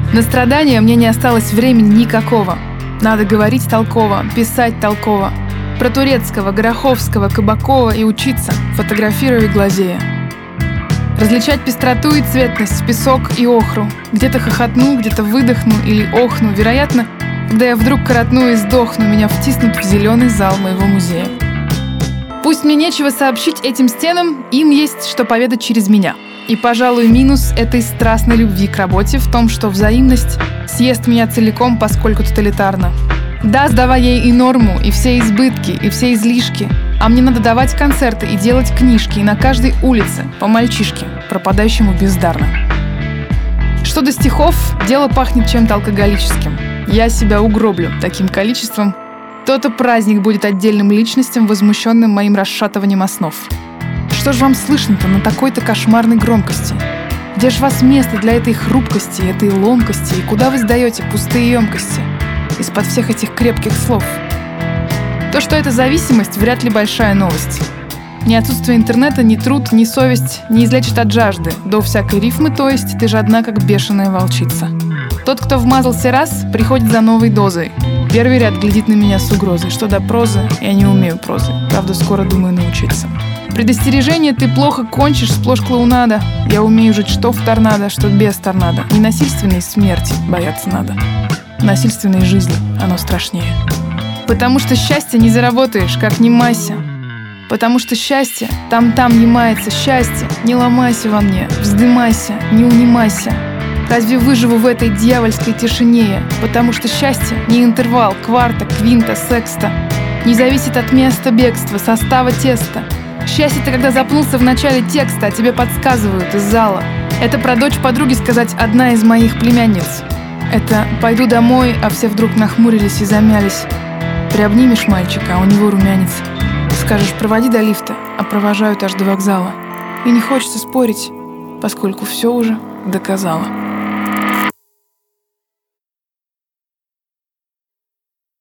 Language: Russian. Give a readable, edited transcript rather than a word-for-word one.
На страдания мне не осталось времени никакого. Надо говорить толково, писать толково. Про Турецкого, Гороховского, Кабакова и учиться, фотографируя и глазея. Различать пестроту и цветность, песок и охру. Где-то хохотну, где-то выдохну или охну. Вероятно, когда я вдруг коротну и сдохну, меня втиснут в зеленый зал моего музея. Пусть мне нечего сообщить этим стенам, им есть что поведать через меня. И, пожалуй, минус этой страстной любви к работе в том, что взаимность съест меня целиком, поскольку тоталитарно. Да, сдавая ей и норму, и все избытки, и все излишки. А мне надо давать концерты и делать книжки, и на каждой улице, по мальчишке, пропадающему бездарно. Что до стихов, дело пахнет чем-то алкоголическим. Я себя угроблю таким количеством. То-то праздник будет отдельным личностям, возмущенным моим расшатыванием основ. Что ж вам слышно-то на такой-то кошмарной громкости? Где ж вас место для этой хрупкости, этой ломкости, и куда вы сдаете пустые емкости из-под всех этих крепких слов? То, что это зависимость, вряд ли большая новость. Ни отсутствие интернета, ни труд, ни совесть не излечат от жажды. До всякой рифмы, то есть ты жадна, как бешеная волчица. Тот, кто вмазался раз, приходит за новой дозой. Первый ряд глядит на меня с угрозой. Что до прозы, я не умею прозы. Правда, скоро думаю научиться. Предостережение: ты плохо кончишь, сплошь клоунада. Я умею жить что в торнадо, что без торнадо. Не насильственной смерти бояться надо. Насильственной жизни оно страшнее. Потому что счастье не заработаешь, как не майся. Потому что счастье там-там не мается. Счастье, не ломайся во мне, вздымайся, не унимайся. Разве выживу в этой дьявольской тишине? Потому что счастье не интервал, кварта, квинта, секста. Не зависит от места бегства, состава теста. Счастье — это когда запнулся в начале текста, а тебе подсказывают из зала. Это про дочь подруги сказать одна из моих племянниц. Это «пойду домой», а все вдруг нахмурились и замялись. Приобнимешь мальчика, а у него румянец. Скажешь: проводи до лифта, а провожают аж до вокзала. И не хочется спорить, поскольку все уже доказала.